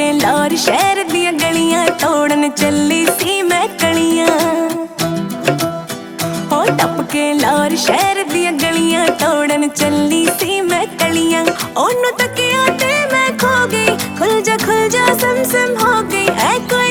के लाहौर शहर दिया गलियां तोड़न चली सी मैं कलियां। हो टप के लाहौर शहर दिया गलियां तोड़न चली सी मैं कलियां। ओनू तकिया ते मैं खो गई, खुल जा सम सम हो गई।